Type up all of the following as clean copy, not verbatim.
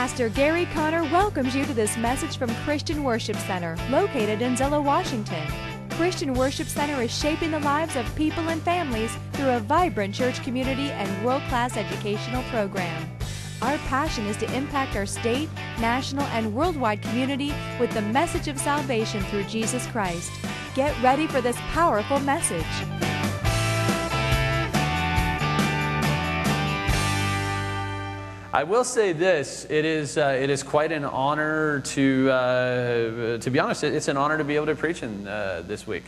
Pastor Gary Conner welcomes you to this message from Christian Worship Center, located in Zillow, Washington. Christian Worship Center is shaping the lives of people and families through a vibrant church community and world-class educational program. Our passion is to impact our state, national, and worldwide community with the message of salvation through Jesus Christ. Get ready for this powerful message. I will say this: it is quite an honor to be honest. It's an honor to be able to preach in this week.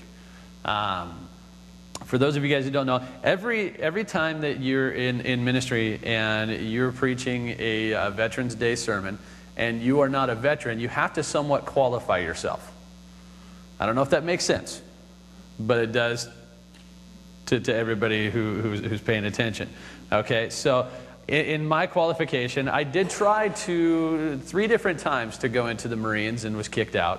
For those of you guys who don't know, every time that you're in ministry and you're preaching a Veterans Day sermon, and you are not a veteran, you have to somewhat qualify yourself. I don't know if that makes sense, but it does to everybody who's paying attention. Okay, so. In my qualification, I did try 3 different times to go into the Marines and was kicked out.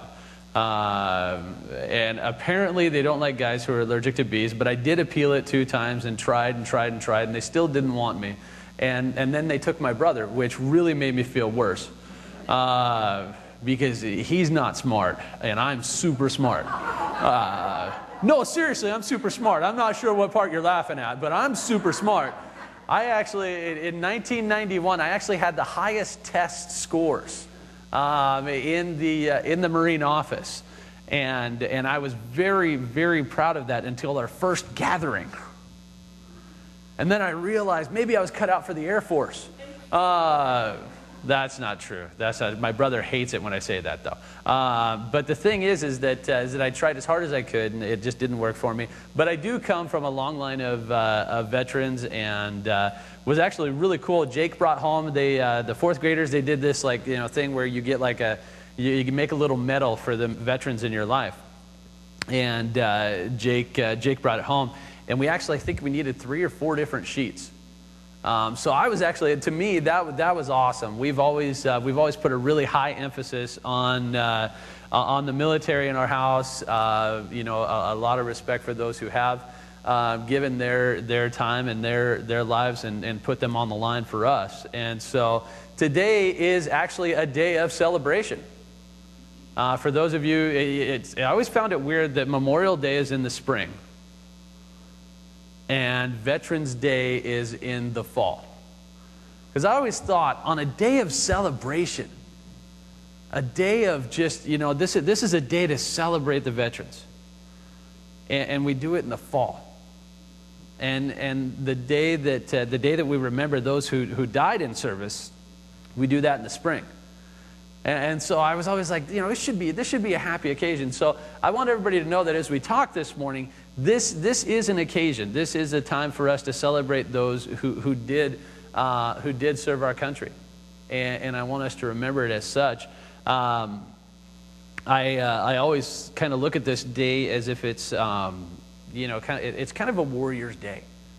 And apparently they don't like guys who are allergic to bees, but I did appeal it 2 times and tried, and they still didn't want me. And then they took my brother, which really made me feel worse. Because he's not smart, and I'm super smart. No, seriously, I'm super smart. I'm not sure what part you're laughing at, but I'm super smart. I actually, in 1991, I actually had the highest test scores in the Marine office, and I was very, very proud of that until our first gathering, and then I realized maybe I was cut out for the Air Force. That's not true. My brother hates it when I say that, though. But the thing is that I tried as hard as I could, and it just didn't work for me. But I do come from a long line of veterans, and was actually really cool. Jake brought home the 4th graders. They did this thing where you get you can make a little medal for the veterans in your life, and Jake brought it home, and we actually, I think we needed 3 or 4 different sheets. So I was actually, to me, that was awesome. We've always put a really high emphasis on the military in our house. A lot of respect for those who have given their time and their lives and put them on the line for us. And so today is actually a day of celebration. For those of you, I always found it weird that Memorial Day is in the spring and Veterans Day is in the fall. Because I always thought, on a day of celebration, a day of just, this is a day to celebrate the veterans. And we do it in the fall. And the day that we remember those who died in service, we do that in the spring. And so I was always like, this should be a happy occasion. So I want everybody to know that as we talk this morning, this is an occasion. This is a time for us to celebrate those who did serve our country, and I want us to remember it as such. I always kind of look at this day as if it's it's kind of a warrior's day.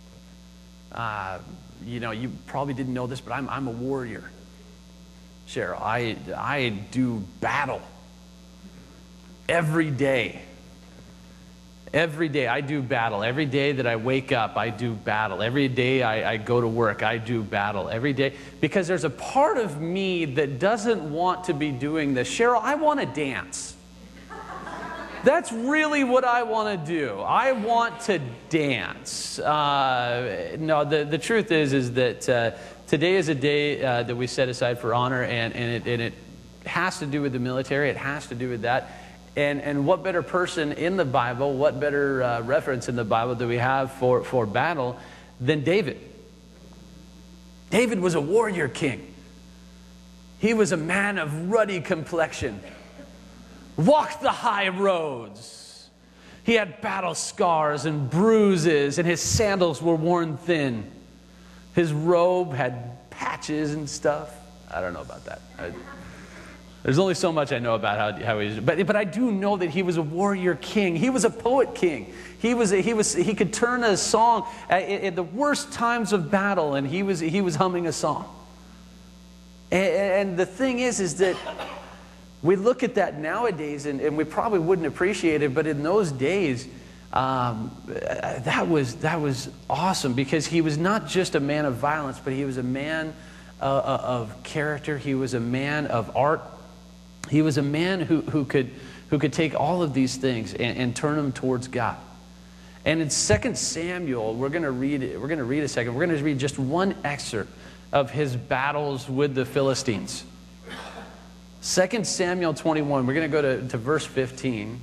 You probably didn't know this, but I'm a warrior. Cheryl, I do battle every day. Every day I do battle. Every day that I wake up, I do battle. Every day I go to work, I do battle. Every day, because there's a part of me that doesn't want to be doing this. Cheryl, I want to dance. That's really what I want to do. I want to dance. No, the truth is that today is a day that we set aside for honor, and it has to do with the military. It has to do with that. And what better person in the Bible, what better reference in the Bible do we have for battle than David? David was a warrior king. He was a man of ruddy complexion, walked the high roads. He had battle scars and bruises, and his sandals were worn thin. His robe had patches and stuff. I don't know about that. There's only so much I know about how he was, but I do know that he was a warrior king. He was a poet king. He could turn a song at the worst times of battle, and he was humming a song. And the thing is that we look at that nowadays, and we probably wouldn't appreciate it, but in those days, that was awesome, because he was not just a man of violence, but he was a man of character. He was a man of art. He was a man who could take all of these things and turn them towards God. And in 2 Samuel, we're going to read a second. We're going to read just one excerpt of his battles with the Philistines. 2 Samuel 21, we're going to go to verse 15.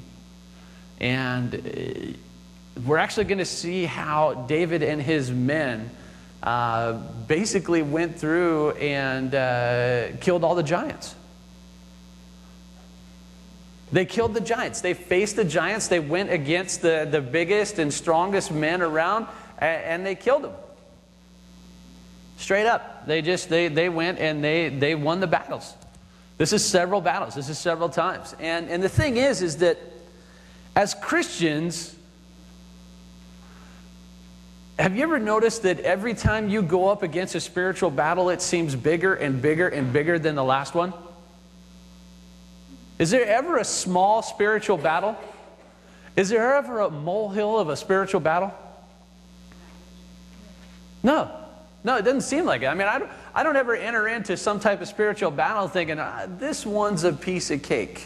And we're actually going to see how David and his men basically went through and killed all the giants. They killed the giants. They faced the giants. They went against the biggest and strongest men around, and they killed them. Straight up. They went and they won the battles. This is several battles. This is several times. And the thing is that as Christians, have you ever noticed that every time you go up against a spiritual battle, it seems bigger and bigger and bigger than the last one? Is there ever a small spiritual battle? Is there ever a molehill of a spiritual battle? No, it doesn't seem like it. I mean, I don't ever enter into some type of spiritual battle thinking, this one's a piece of cake.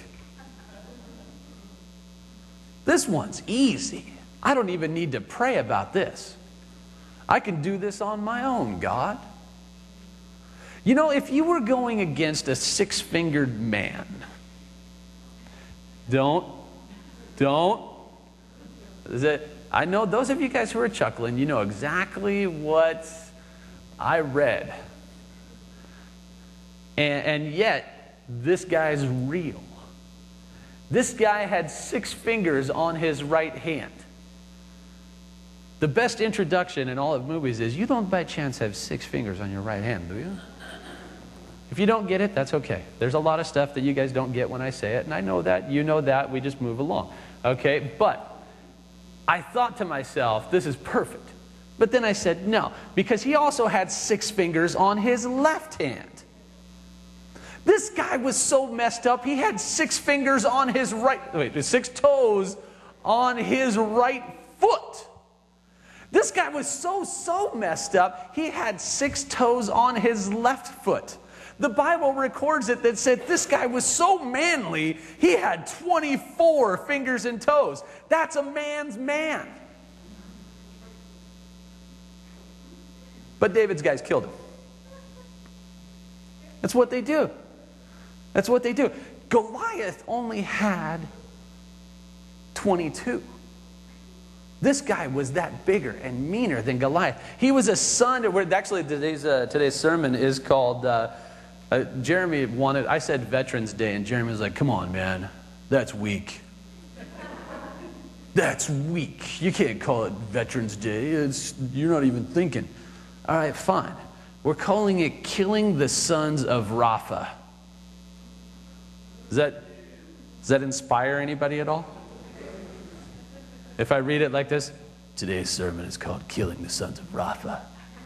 This one's easy. I don't even need to pray about this. I can do this on my own, God. You know, if you were going against a six-fingered man, I know those of you guys who are chuckling, you know exactly what I read. And yet, this guy's real. This guy had 6 fingers on his right hand. The best introduction in all of movies is, you don't by chance have 6 fingers on your right hand, do you? If you don't get it, that's okay. There's a lot of stuff that you guys don't get when I say it, and I know that, you know that, we just move along. Okay, but I thought to myself, this is perfect. But then I said, no, because he also had 6 fingers on his left hand. This guy was so messed up, he had 6 fingers on his 6 toes on his right foot. This guy was so messed up, he had 6 toes on his left foot. The Bible records it that said this guy was so manly, he had 24 fingers and toes. That's a man's man. But David's guys killed him. That's what they do. That's what they do. Goliath only had 22. This guy was that bigger and meaner than Goliath. He was a son. Actually, today's sermon is called, Jeremy wanted, I said Veterans Day, and Jeremy was like, come on, man, that's weak. That's weak. You can't call it Veterans Day. You're not even thinking. All right, fine. We're calling it Killing the Sons of Rapha. Does that inspire anybody at all? If I read it like this, today's sermon is called Killing the Sons of Rapha.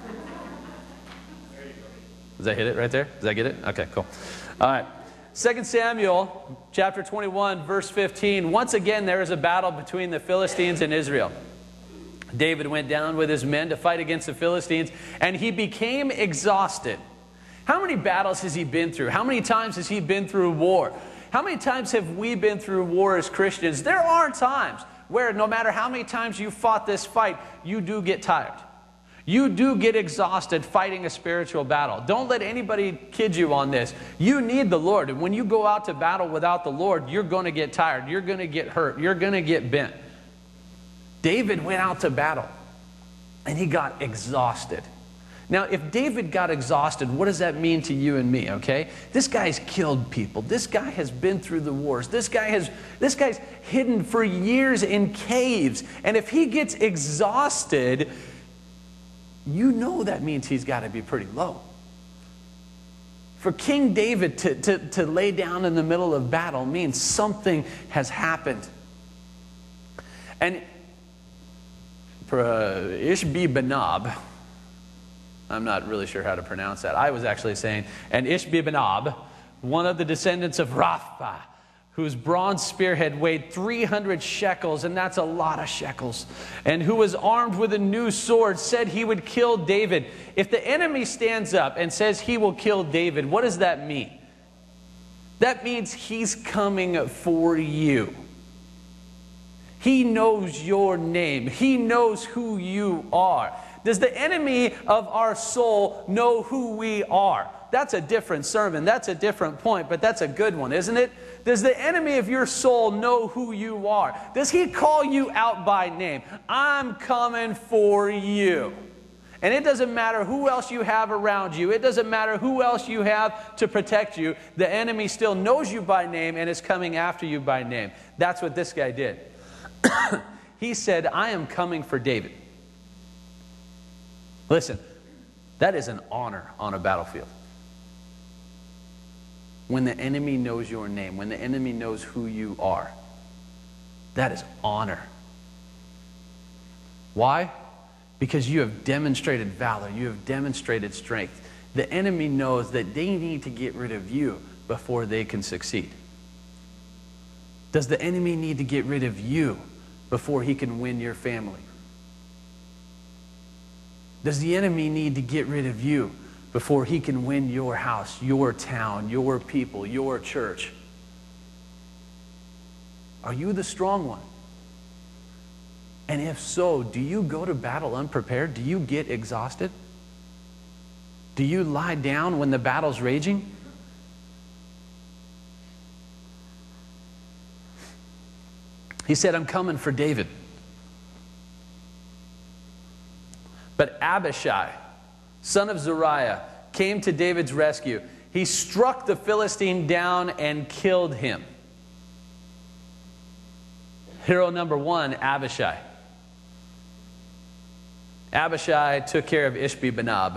Does that hit it right there? Does that get it? Okay, cool. All right. 2 Samuel chapter 21, verse 15. Once again, there is a battle between the Philistines and Israel. David went down with his men to fight against the Philistines, and he became exhausted. How many battles has he been through? How many times has he been through war? How many times have we been through war as Christians? There are times where no matter how many times you fought this fight, you do get tired. You do get exhausted fighting a spiritual battle. Don't let anybody kid you on this. You need the Lord. And when you go out to battle without the Lord, you're going to get tired. You're going to get hurt. You're going to get bent. David went out to battle, and he got exhausted. Now, if David got exhausted, what does that mean to you and me, okay? This guy's killed people. This guy has been through the wars. This guy's hidden for years in caves. And if he gets exhausted, you know that means he's got to be pretty low. For King David to lay down in the middle of battle means something has happened. And Ishbi-Benob, I'm not really sure how to pronounce that. I was actually saying, and Ishbi-Benob, one of the descendants of Rapha, whose bronze spearhead weighed 300 shekels, and that's a lot of shekels, and who was armed with a new sword, said he would kill David. If the enemy stands up and says he will kill David, what does that mean? That means he's coming for you. He knows your name. He knows who you are. Does the enemy of our soul know who we are? That's a different sermon. That's a different point, but that's a good one, isn't it? Does the enemy of your soul know who you are? Does he call you out by name? I'm coming for you. And it doesn't matter who else you have around you. It doesn't matter who else you have to protect you. The enemy still knows you by name and is coming after you by name. That's what this guy did. He said, I am coming for David. Listen, that is an honor on a battlefield. When the enemy knows your name, when the enemy knows who you are, that is honor. Why? Because you have demonstrated valor, you have demonstrated strength. The enemy knows that they need to get rid of you before they can succeed. Does the enemy need to get rid of you before he can win your family? Does the enemy need to get rid of you before he can win your house, your town, your people, your church? Are you the strong one? And if so, do you go to battle unprepared? Do you get exhausted? Do you lie down when the battle's raging? He said, I'm coming for David. But Abishai, son of Zeruiah, came to David's rescue. He struck the Philistine down and killed him. Hero number one, Abishai. Abishai took care of Ishbi-Benob.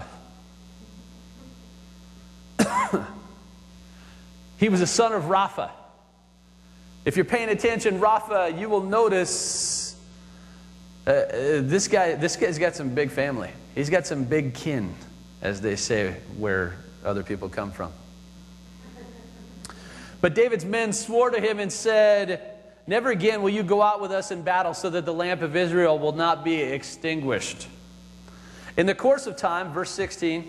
He was a son of Rapha. If you're paying attention, Rapha, you will notice this guy's got some big family. He's got some big kin, as they say, where other people come from. But David's men swore to him and said, never again will you go out with us in battle so that the lamp of Israel will not be extinguished. In the course of time, verse 18,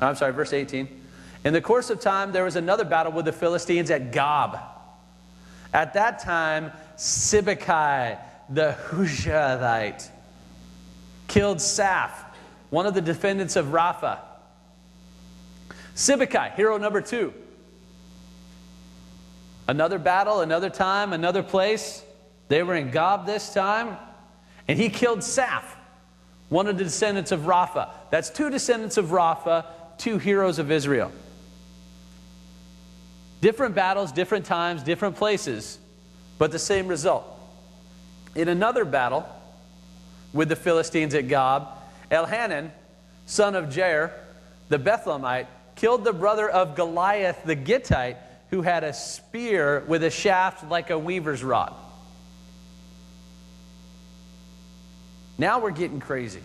in the course of time, there was another battle with the Philistines at Gob. At that time, Sibbecai, the Hushathite, killed Saph, one of the descendants of Rapha. Sibbecai, hero number two. Another battle, another time, another place. They were in Gob this time, and he killed Saph, one of the descendants of Rapha. That's two descendants of Rapha, two heroes of Israel. Different battles, different times, different places, but the same result. In another battle with the Philistines at Gob, Elhanan, son of Jair, the Bethlehemite, killed the brother of Goliath the Gittite, who had a spear with a shaft like a weaver's rod. Now we're getting crazy.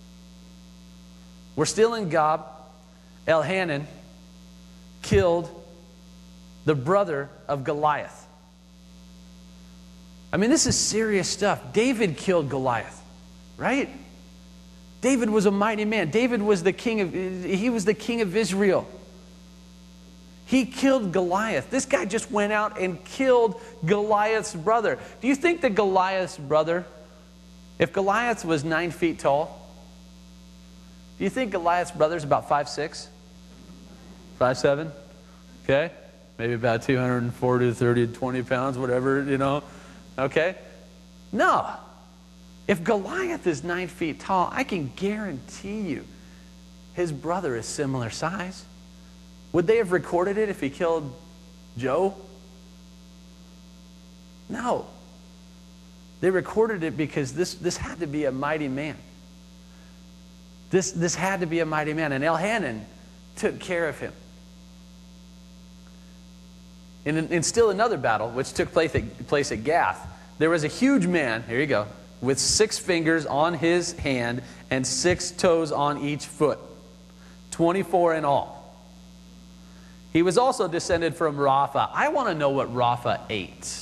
We're still in Gob. Elhanan killed the brother of Goliath. I mean, this is serious stuff. David killed Goliath, right? David was a mighty man. David was the king of Israel. He killed Goliath. This guy just went out and killed Goliath's brother. Do you think that Goliath's brother, if Goliath was 9 feet tall, do you think Goliath's brother's about 5'6"? 5'7"? Okay? Maybe about 240, 30, 20 pounds, whatever, you know. Okay? No. If Goliath is 9 feet tall, I can guarantee you his brother is similar size. Would they have recorded it if he killed Joe? No. They recorded it because this had to be a mighty man. This had to be a mighty man. And Elhanan took care of him. In still another battle, which took place at Gath, there was a huge man, here you go, with 6 fingers on his hand and 6 toes on each foot. 24 in all. He was also descended from Rapha. I want to know what Rapha ate.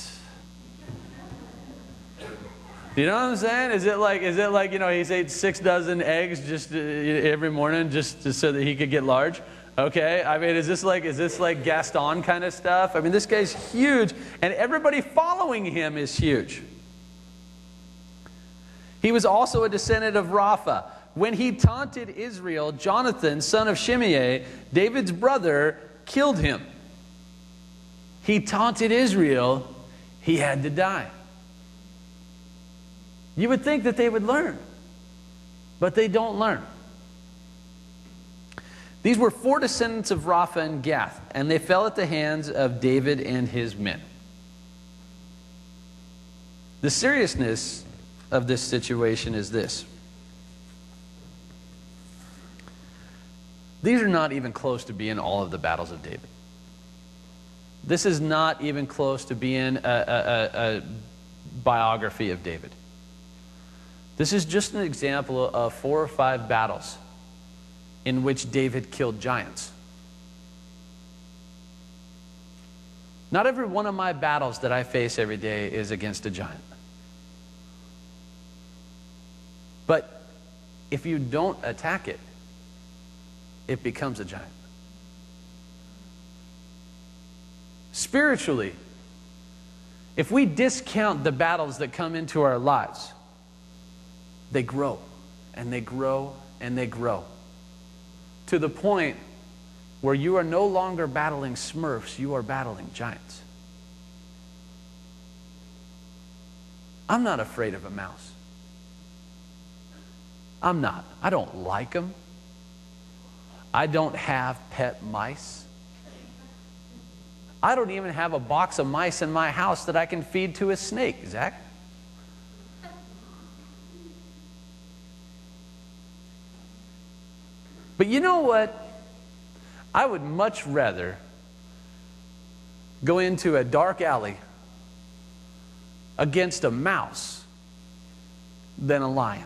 You know what I'm saying? Is it like, he's ate 6 dozen eggs just every morning just so that he could get large? Okay, I mean, is this like Gaston kind of stuff? I mean, this guy's huge, and everybody following him is huge. He was also a descendant of Rapha. When he taunted Israel, Jonathan, son of Shimei, David's brother, killed him. He taunted Israel, he had to die. You would think that they would learn, but they don't learn. These were 4 descendants of Rapha and Gath, and they fell at the hands of David and his men. The seriousness of this situation is this. These are not even close to being all of the battles of David. This is not even close to being a biography of David. This is just an example of 4 or 5 battles in which David killed giants. Not every one of my battles that I face every day is against a giant. But if you don't attack it, it becomes a giant. Spiritually, if we discount the battles that come into our lives, they grow, and they grow, and they grow, to the point where you are no longer battling Smurfs, you are battling giants. I'm not afraid of a mouse. I'm not. I don't like them. I don't have pet mice. I don't even have a box of mice in my house that I can feed to a snake, Zach. But you know what? I would much rather go into a dark alley against a mouse than a lion.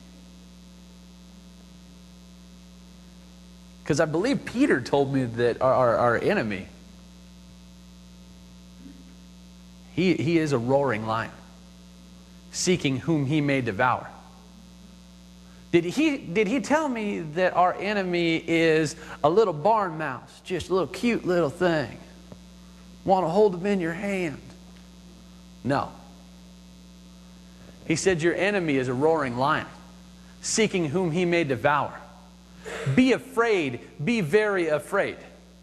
Because I believe Peter told me that our enemy, he is a roaring lion, seeking whom he may devour. Did he tell me that our enemy is a little barn mouse, just a little cute little thing? Want to hold him in your hand? No. He said your enemy is a roaring lion, seeking whom he may devour. Be afraid, be very afraid.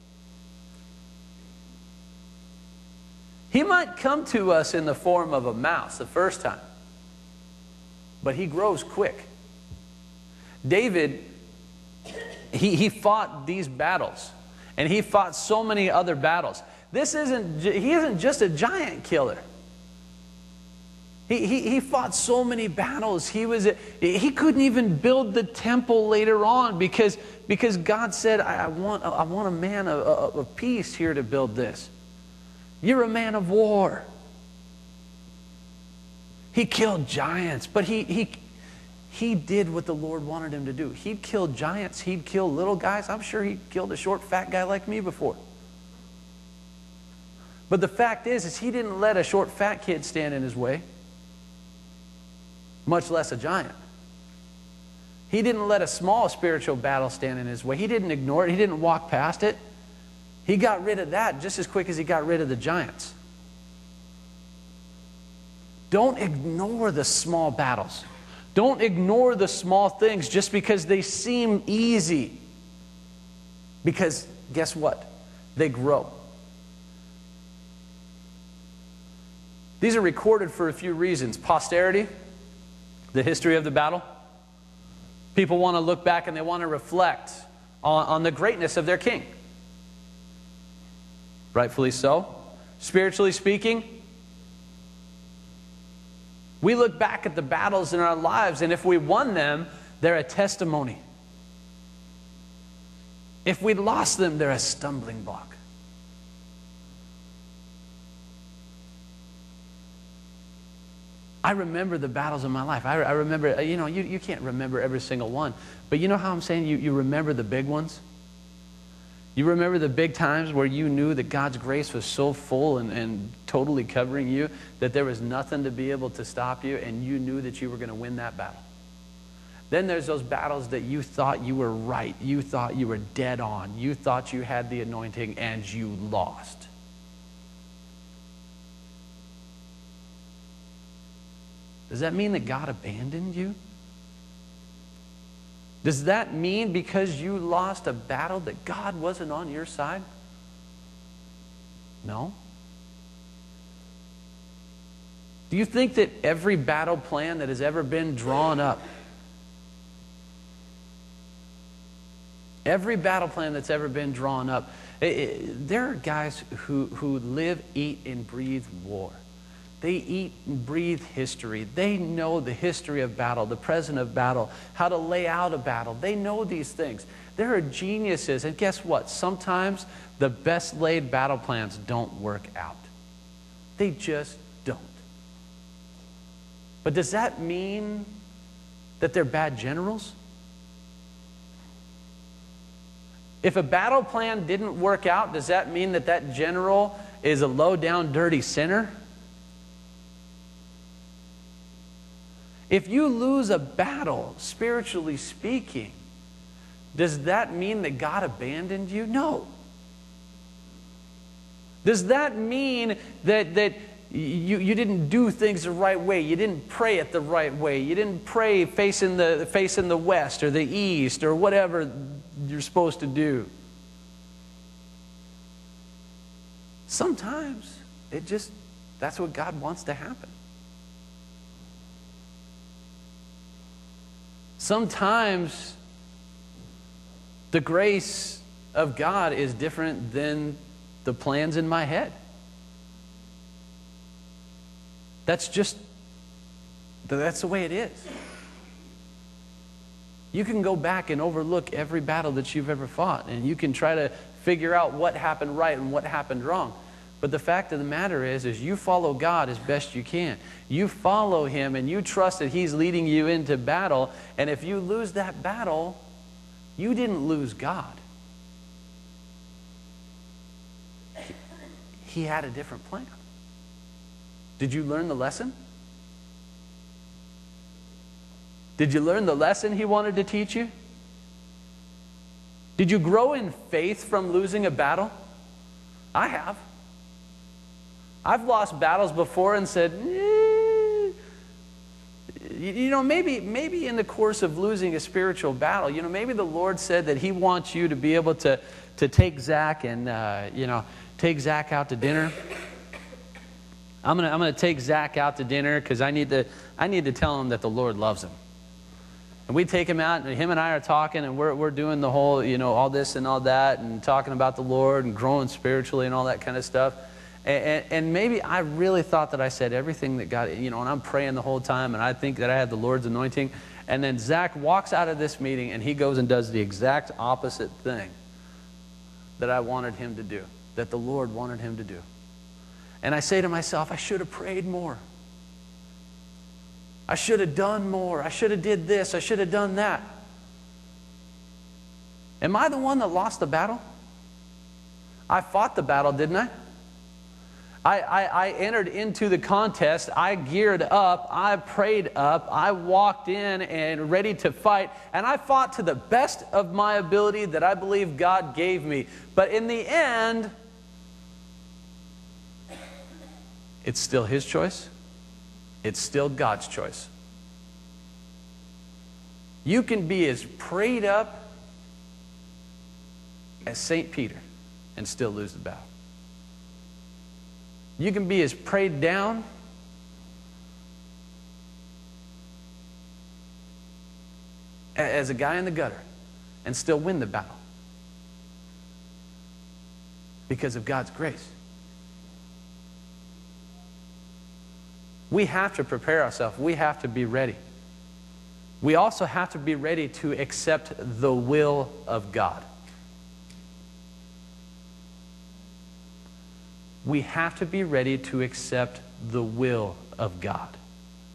He might come to us in the form of a mouse the first time, but he grows quick. David, he fought these battles, and he fought so many other battles. He isn't just a giant killer. He fought so many battles. He couldn't even build the temple later on because God said, I want a man of peace here to build this. You're a man of war. He killed giants, but he did what the Lord wanted him to do. He'd kill giants. He'd kill little guys. I'm sure he killed a short, fat guy like me before. But the fact is he didn't let a short, fat kid stand in his way, much less a giant. He didn't let a small spiritual battle stand in his way. He didn't ignore it. He didn't walk past it. He got rid of that just as quick as he got rid of the giants. Don't ignore the small battles. Don't ignore the small things just because they seem easy. Because guess what? They grow. These are recorded for a few reasons. Posterity, the history of the battle. People want to look back and they want to reflect on the greatness of their king. Rightfully so. Spiritually speaking, we look back at the battles in our lives, and if we won them, they're a testimony. If we lost them, they're a stumbling block. I remember the battles of my life. I remember, you can't remember every single one. But you know how I'm saying you remember the big ones? You remember the big times where you knew that God's grace was so full and totally covering you that there was nothing to be able to stop you, and you knew that you were going to win that battle. Then there's those battles that you thought you were right. You thought you were dead on. You thought you had the anointing, and you lost. Does that mean that God abandoned you? Does that mean because you lost a battle that God wasn't on your side? No. Do you think that every battle plan that has ever been drawn up, every battle plan that's ever been drawn up, there are guys who live, eat, and breathe war. They eat and breathe history. They know the history of battle, the present of battle, how to lay out a battle. They know these things. There are geniuses, and guess what? Sometimes the best laid battle plans don't work out. They just don't. But does that mean that they're bad generals? If a battle plan didn't work out, does that mean that that general is a low-down, dirty sinner? If you lose a battle, spiritually speaking, does that mean that God abandoned you? No. Does that mean that you didn't do things the right way? You didn't pray it the right way? You didn't pray facing the west or the east or whatever you're supposed to do? Sometimes that's what God wants to happen. Sometimes the grace of God is different than the plans in my head. That's the way it is. You can go back and overlook every battle that you've ever fought, and you can try to figure out what happened right and what happened wrong. But the fact of the matter is you follow God as best you can. You follow Him and you trust that He's leading you into battle. And if you lose that battle, you didn't lose God. He had a different plan. Did you learn the lesson? Did you learn the lesson He wanted to teach you? Did you grow in faith from losing a battle? I have. I've lost battles before and said, maybe in the course of losing a spiritual battle, maybe the Lord said that He wants you to be able to take Zach and, take Zach out to dinner. I'm gonna take Zach out to dinner because I need to tell him that the Lord loves him. And we take him out, and him and I are talking, and we're doing the whole, all this and all that, and talking about the Lord and growing spiritually and all that kind of stuff. And maybe I really thought that I said everything that God, and I'm praying the whole time, and I think that I had the Lord's anointing. And then Zach walks out of this meeting, and he goes and does the exact opposite thing that I wanted him to do, that the Lord wanted him to do. And I say to myself, I should have prayed more. I should have done more. I should have did this. I should have done that. Am I the one that lost the battle? I fought the battle, didn't I? I entered into the contest. I geared up. I prayed up. I walked in and ready to fight. And I fought to the best of my ability that I believe God gave me. But in the end, it's still His choice. It's still God's choice. You can be as prayed up as St. Peter and still lose the battle. You can be as prayed down as a guy in the gutter and still win the battle because of God's grace. We have to prepare ourselves. We have to be ready. We also have to be ready to accept the will of God. We have to be ready to accept the will of God.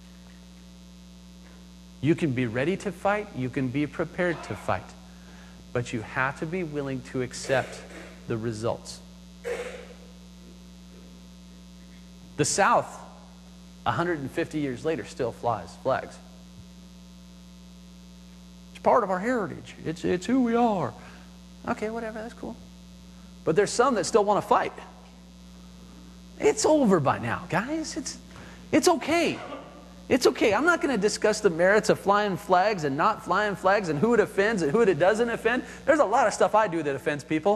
You can be ready to fight. You can be prepared to fight. but you have to be willing to accept the results. The South, 150 years later, still flies flags. It's part of our heritage. It's who we are. Okay, whatever, that's cool. But there's some that still want to fight. It's over by now, guys. It's okay. It's okay. I'm not going to discuss the merits of flying flags and not flying flags and who it offends and who it doesn't offend. There's a lot of stuff I do that offends people.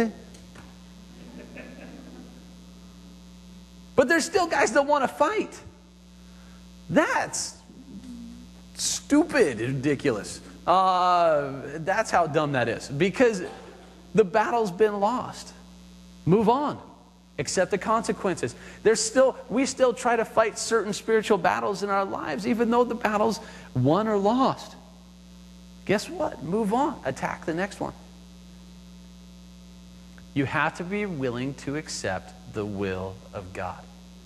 But there's still guys that want to fight. That's stupid, ridiculous. That's how dumb that is. Because the battle's been lost. Move on. Accept the consequences. We still try to fight certain spiritual battles in our lives, even though the battle's won or lost. Guess what? Move on. Attack the next one. You have to be willing to accept the will of God.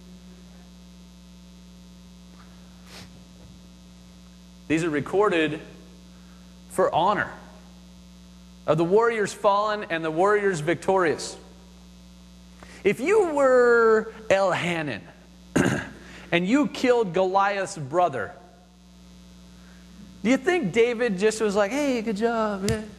These are recorded for honor of the warriors fallen and the warriors victorious. If you were Elhanan and you killed Goliath's brother, do you think David just was like, hey, good job? Yeah.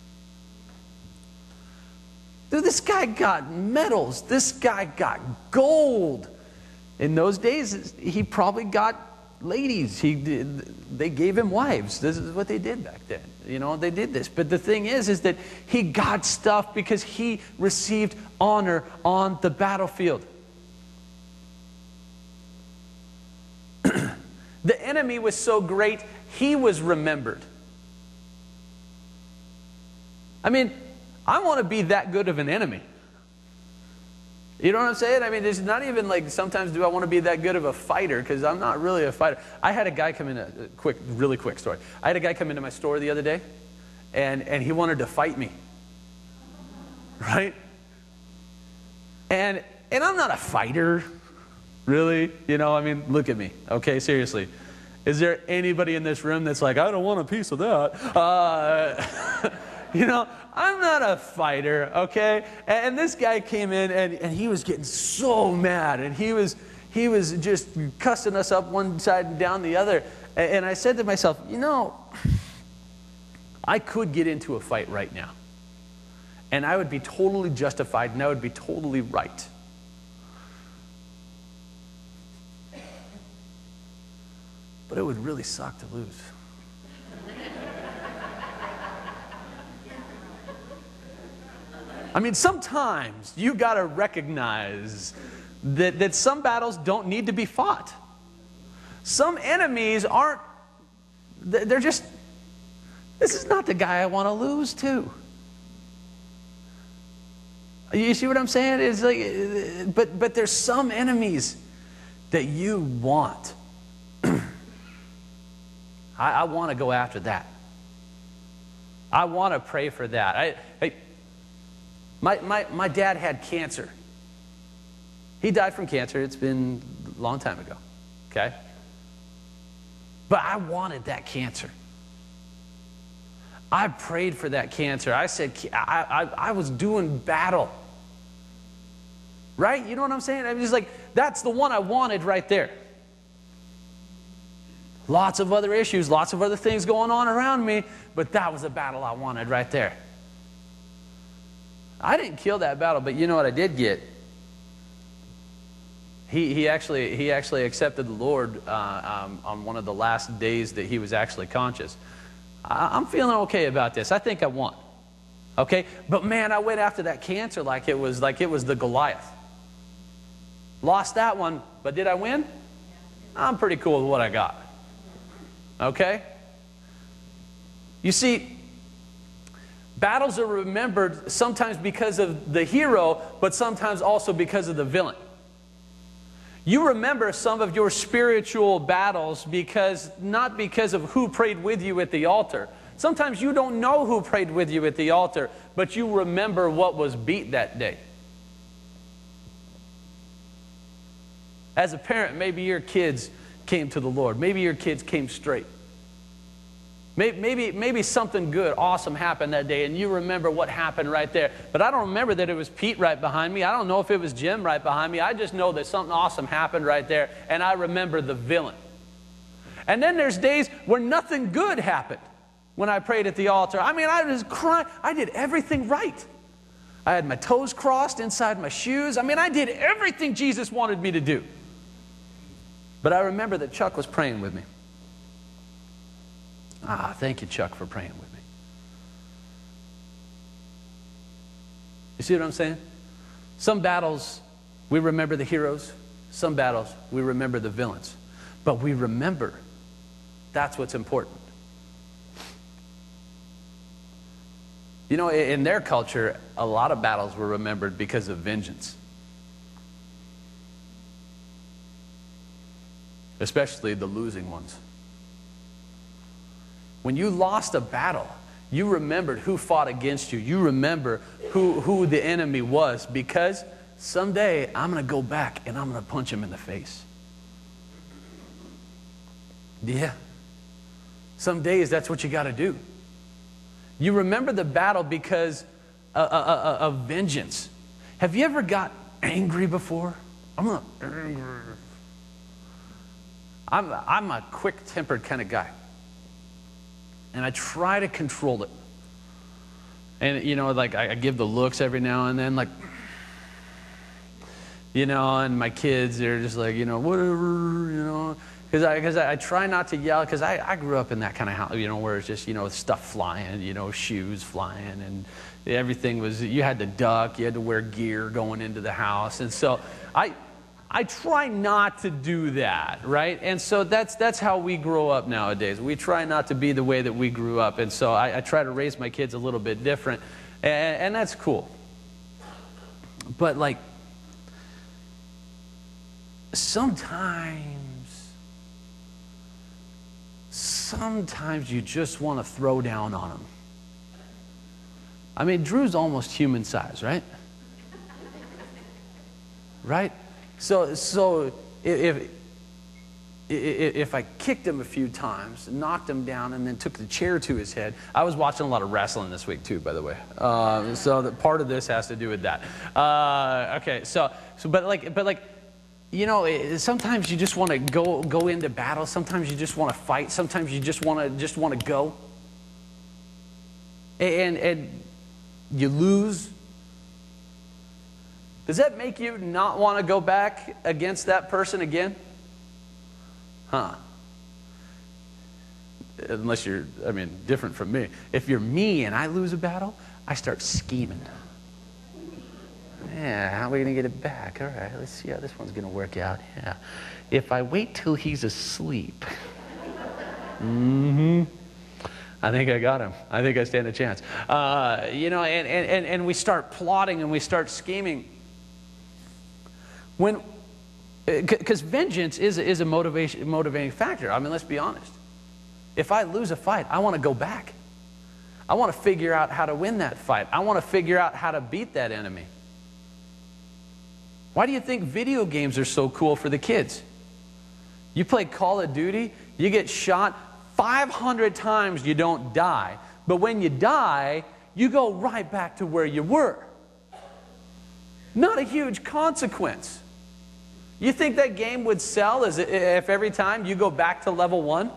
Dude, this guy got medals. This guy got gold. In those days, he probably got ladies. They gave him wives. This is what they did back then. You know, they did this. But the thing is that he got stuff because he received honor on the battlefield. The enemy was so great, he was remembered. I mean, I want to be that good of an enemy. You know what I'm saying? I mean, it's not even like sometimes do I want to be that good of a fighter, because I'm not really a fighter. I had a guy come in, really quick story. I had a guy come into my store the other day, and he wanted to fight me. Right? And I'm not a fighter, really. You know, I mean, look at me. Okay, seriously. Is there anybody in this room that's like, I don't want a piece of that? You know, I'm not a fighter, okay? And this guy came in, and he was getting so mad, and he was just cussing us up one side and down the other. And I said to myself, you know, I could get into a fight right now, and I would be totally justified, and I would be totally right. But it would really suck to lose. I mean, sometimes you got to recognize that some battles don't need to be fought. Some enemies aren't, they're just, this is not the guy I want to lose to. You see what I'm saying? It's like, but there's some enemies that you want. I want to go after that. I want to pray for that. My dad had cancer. He died from cancer. It's been a long time ago. Okay? But I wanted that cancer. I prayed for that cancer. I said, I was doing battle. Right? You know what I'm saying? I'm just like, that's the one I wanted right there. Lots of other issues, lots of other things going on around me, but that was the battle I wanted right there. I didn't kill that battle, but you know what I did get? He actually accepted the Lord on one of the last days that he was actually conscious. I'm feeling okay about this. I think I won. Okay? But man, I went after that cancer like it was the Goliath. Lost that one, but did I win? I'm pretty cool with what I got. Okay? You see, battles are remembered sometimes because of the hero, but sometimes also because of the villain. You remember some of your spiritual battles not because of who prayed with you at the altar. Sometimes you don't know who prayed with you at the altar, but you remember what was beat that day. As a parent, maybe your kids came to the Lord. Maybe your kids came straight. Maybe something good, awesome happened that day, and you remember what happened right there. But I don't remember that it was Pete right behind me. I don't know if it was Jim right behind me. I just know that something awesome happened right there, and I remember the villain. And then there's days where nothing good happened when I prayed at the altar. I mean, I was crying. I did everything right. I had my toes crossed inside my shoes. I mean, I did everything Jesus wanted me to do. But I remember that Chuck was praying with me. Thank you, Chuck, for praying with me. You see what I'm saying? Some battles, we remember the heroes. Some battles, we remember the villains. But we remember. That's what's important. You know, in their culture, a lot of battles were remembered because of vengeance. Especially the losing ones. When you lost a battle, you remembered who fought against you. You remember who the enemy was, because someday I'm going to go back and I'm going to punch him in the face. Yeah. Some days that's what you got to do. You remember the battle because of vengeance. Have you ever got angry before? I'm not angry. I'm a quick-tempered kind of guy. And I try to control it. And, you know, like I give the looks every now and then, like, you know, and my kids, they're just like, you know, whatever, you know. Because I try not to yell, because I grew up in that kind of house, you know, where it's just, you know, stuff flying, you know, shoes flying, and everything was, you had to duck, you had to wear gear going into the house. And so I try not to do that, right? And so that's how we grow up nowadays. We try not to be the way that we grew up. And so I try to raise my kids a little bit different. And that's cool. But like, sometimes you just want to throw down on them. I mean, Drew's almost human size, right? Right? So if I kicked him a few times, knocked him down, and then took the chair to his head. I was watching a lot of wrestling this week too, by the way. So that part of this has to do with that. Okay, but like, you know, sometimes you just want to go into battle. Sometimes you just want to fight. Sometimes you just want to go. And you lose. Does that make you not want to go back against that person again? Huh. Unless you're, I mean, different from me. If you're me and I lose a battle, I start scheming. Yeah, how are we going to get it back? All right, let's see how this one's going to work out. Yeah. If I wait till he's asleep. I think I got him. I think I stand a chance. You know, and we start plotting and we start scheming. Because vengeance is a motivating factor. I mean, let's be honest. If I lose a fight, I want to go back. I want to figure out how to win that fight. I want to figure out how to beat that enemy. Why do you think video games are so cool for the kids? You play Call of Duty, you get shot 500 times, you don't die. But when you die, you go right back to where you were. Not a huge consequence. You think that game would sell if every time you go back to level 1?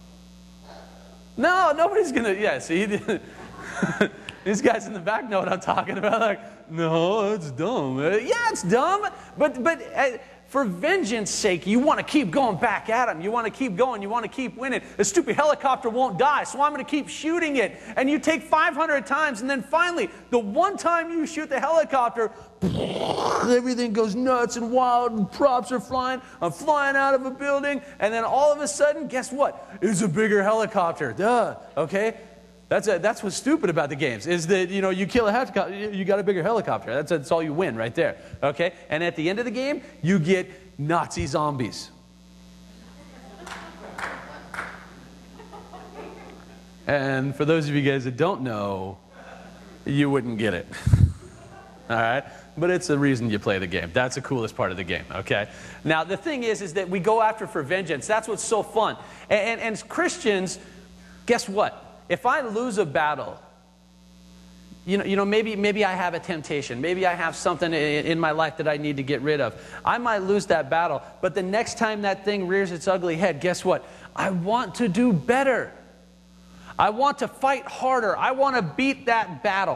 No, nobody's going to, yeah, see, these guys in the back know what I'm talking about. Like, no, it's dumb. Yeah, it's dumb, but for vengeance sake, you want to keep going back at them. You want to keep going. You want to keep winning. The stupid helicopter won't die, so I'm going to keep shooting it. And you take 500 times, and then finally, the one time you shoot the helicopter, everything goes nuts and wild, and props are flying. I'm flying out of a building, and then all of a sudden, guess what? It's a bigger helicopter. Duh, okay? That's what's stupid about the games, is that, you know, you kill a helicopter, you got a bigger helicopter. That's all you win right there, okay? And at the end of the game, you get Nazi zombies. And for those of you guys that don't know, you wouldn't get it, all right? But it's the reason you play the game. That's the coolest part of the game, okay? Now, the thing is that we go after for vengeance. That's what's so fun. And as Christians, Guess what? If I lose a battle, maybe I have a temptation. Maybe I have something in my life that I need to get rid of. I might lose that battle, but the next time that thing rears its ugly head, guess what? I want to do better. I want to fight harder. I want to beat that battle.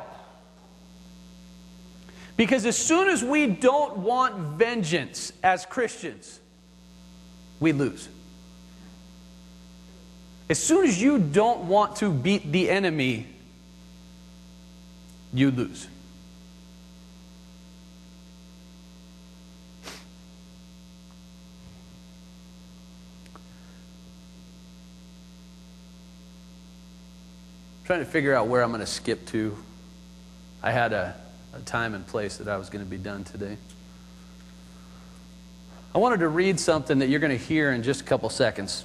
Because as soon as we don't want vengeance as Christians, we lose. As soon as you don't want to beat the enemy, you lose. I'm trying to figure out where I'm going to skip to. I had a time and place that I was going to be done today. I wanted to read something that you're going to hear in just a couple seconds.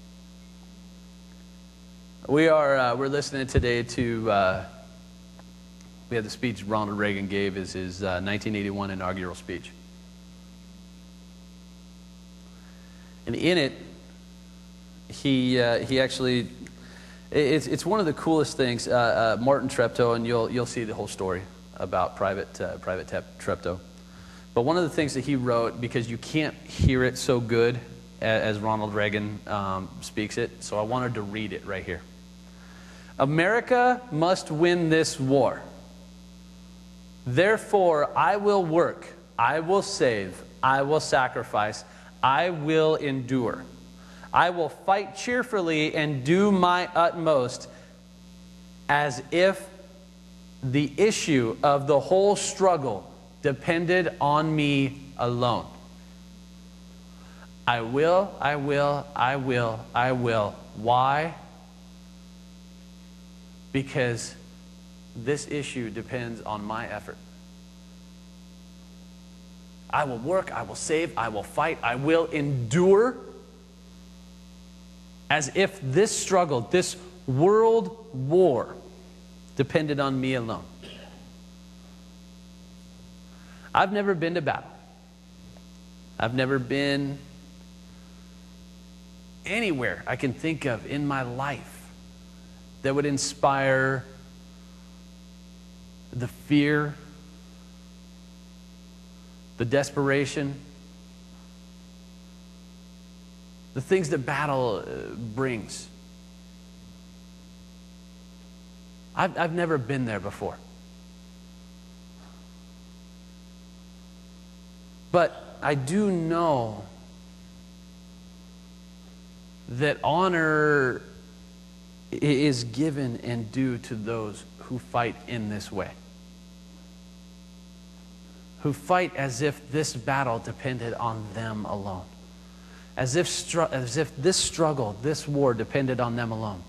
We're listening today to we had the speech Ronald Reagan gave as his 1981 inaugural speech. And in it, he actually, it's one of the coolest things. Martin Treptow, and you'll see the whole story about Private Treptow. But one of the things that he wrote, because you can't hear it so good as Ronald Reagan speaks it, so I wanted to read it right here. America must win this war. Therefore, I will work, I will save, I will sacrifice, I will endure. I will fight cheerfully and do my utmost as if the issue of the whole struggle depended on me alone. I will, I will, I will, I will. Why? Because this issue depends on my effort. I will work, I will save, I will fight, I will endure as if this struggle, this world war, depended on me alone. I've never been to battle. I've never been anywhere I can think of in my life that would inspire the fear, the desperation, the things that battle brings. I've never been there before. But I do know that honor is given and due to those who fight in this way. Who fight as if this battle depended on them alone. As if this struggle, this war depended on them alone.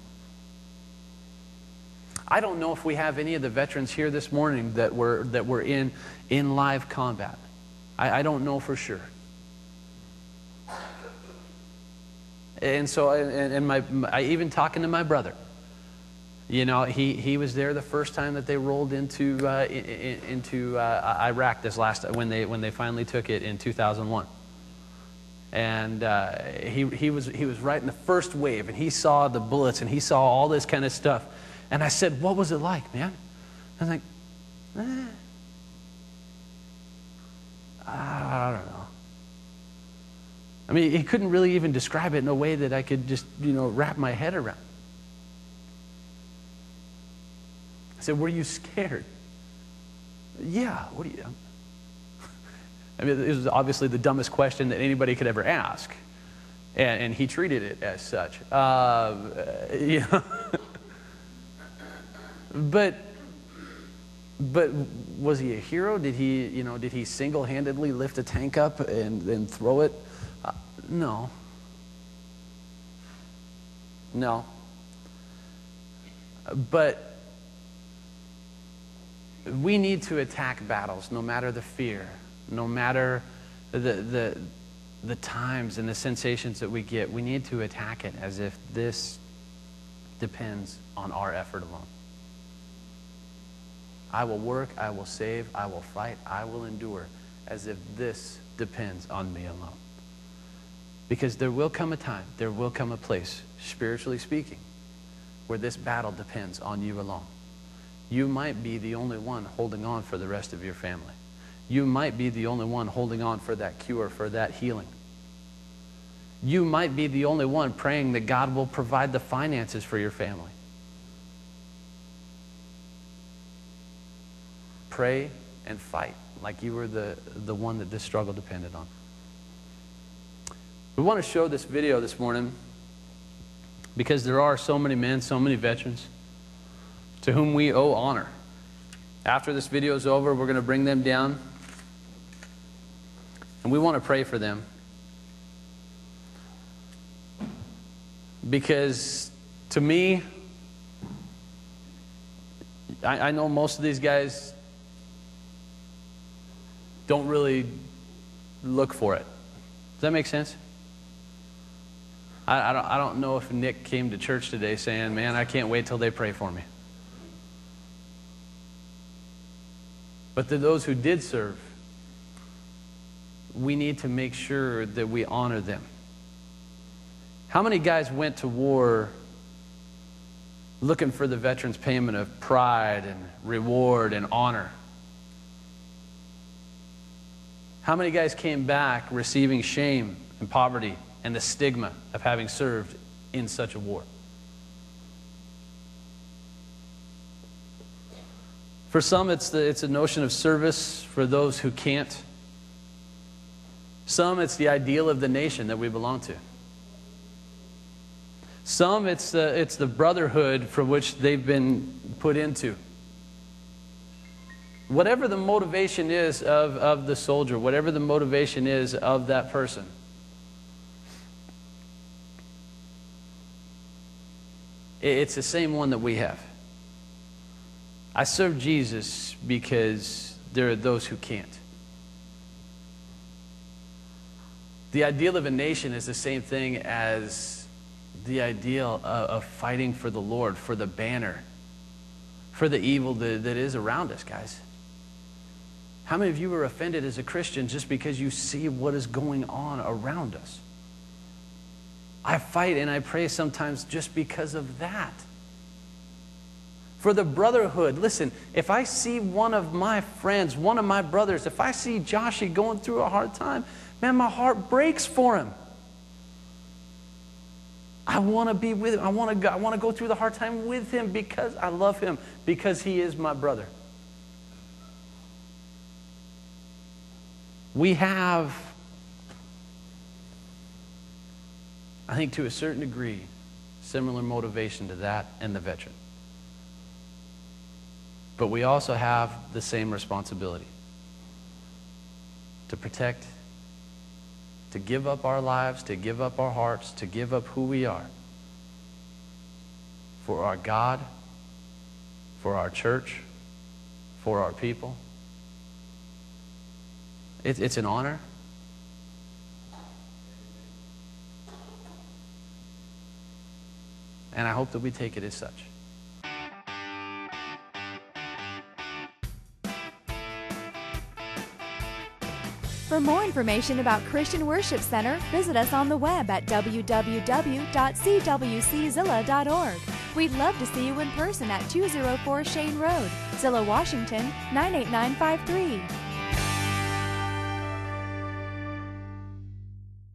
I don't know if we have any of the veterans here this morning that were in live combat. I don't know for sure. And so, I even talking to my brother, you know, he was there the first time that they rolled into Iraq when they finally took it in 2001. And he was right in the first wave, and he saw the bullets, and he saw all this kind of stuff. And I said, "What was it like, man?" I was like, I don't know. I mean, he couldn't really even describe it in a way that I could just, wrap my head around. I said, "Were you scared?" "Yeah, what do you..." I mean, it was obviously the dumbest question that anybody could ever ask. And he treated it as such. But was he a hero? Did he single-handedly lift a tank up and then throw it? No. No. But we need to attack battles, no matter the fear, no matter the times and the sensations that we get. We need to attack it as if this depends on our effort alone. I will work, I will save, I will fight, I will endure, as if this depends on me alone. Because there will come a time, there will come a place, spiritually speaking, where this battle depends on you alone. You might be the only one holding on for the rest of your family. You might be the only one holding on for that cure, for that healing. You might be the only one praying that God will provide the finances for your family. Pray and fight like you were the one that this struggle depended on. We want to show this video this morning because there are so many men, so many veterans to whom we owe honor. After this video is over, we're going to bring them down and we want to pray for them. Because to me, I know most of these guys don't really look for it. Does that make sense? I don't know if Nick came to church today saying, man, I can't wait till they pray for me. But to those who did serve, we need to make sure that we honor them. How many guys went to war looking for the veterans' payment of pride and reward and honor? How many guys came back receiving shame and poverty and the stigma of having served in such a war? For some, it's a notion of service for those who can't. Some, it's the ideal of the nation that we belong to. Some, it's the brotherhood from which they've been put into. Whatever the motivation is of the soldier, whatever the motivation is of that person, it's the same one that we have. I serve Jesus because there are those who can't. The ideal of a nation is the same thing as the ideal of fighting for the Lord, for the banner, for the evil that is around us, guys. How many of you are offended as a Christian just because you see what is going on around us? I fight and I pray sometimes just because of that. For the brotherhood, listen, if I see one of my friends, one of my brothers, if I see Joshy going through a hard time, man, my heart breaks for him. I want to be with him. I want to go through the hard time with him because I love him, because he is my brother. We have, I think to a certain degree, similar motivation to that and the veteran. But we also have the same responsibility to protect, to give up our lives, to give up our hearts, to give up who we are for our God, for our church, for our people. It's an honor. And I hope that we take it as such. For more information about Christian Worship Center, visit us on the web at www.cwczilla.org. We'd love to see you in person at 204 Shane Road, Zillah, Washington, 98953.